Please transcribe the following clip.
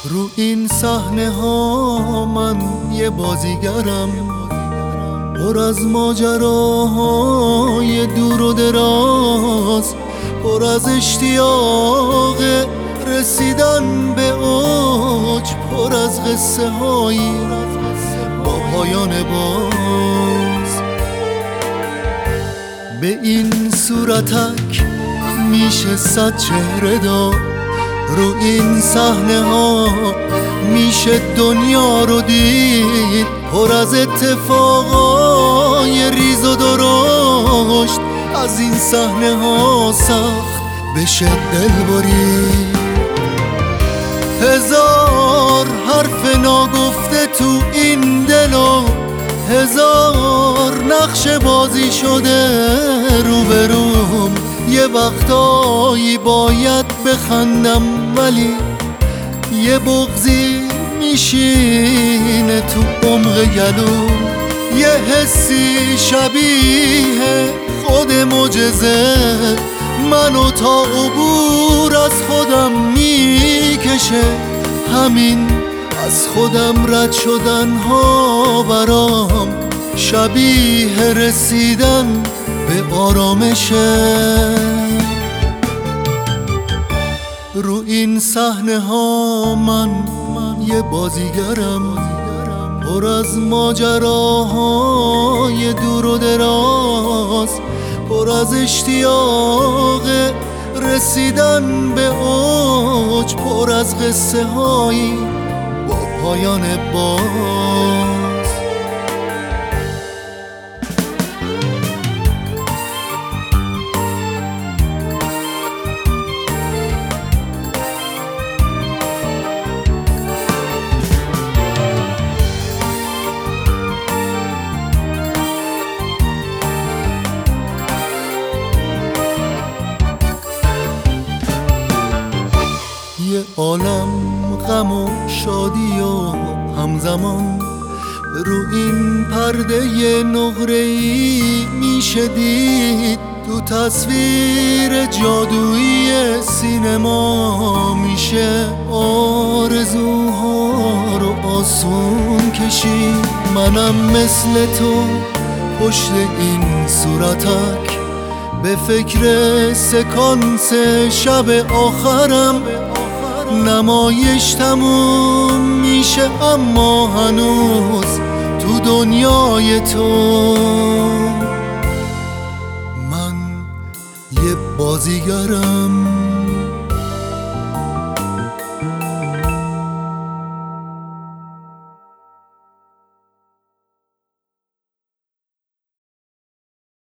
رو این صحنه ها من یه بازیگرم، پر از ماجراهای دور و دراز، پر از اشتیاق رسیدن به اوج، پر از قصه هایی با پایان باز. به این صورتک میشه 100 چهره داد، رو این صحنه ها میشه دنیا رو دید، پر از اتفاقای ریز و درشت. از این صحنه ها سخت بشه دل برید، هزار حرف ناگفته تو این دل و هزار نقش بازی شده روبروم. یه وقتایی باید بخندم ولی یه بغضی میشینه تو عمق گلوم، یه حسی شبیه خود معجزه منو تا عبور از خودم میکشه. همین از خودم رد شدن ها برام شبیه رسیدن به آرامشه. رو این صحنه ها من یه بازیگرم، پر از ماجراهای دور و دراز، پر از اشتیاق رسیدن به اوج، پر از قصه هایی با پایان باز. یه عالم غم و شادی و همزمان، رو این پرده نقره‌ای میشه دید. تو تصویر جادویی سینما میشه آرزوها رو آسون کشید. منم مثل تو پشت این صورتک به فکر سکانس شب آخرم. نمایش تموم میشه اما هنوز تو دنیای تو من یه بازیگرم.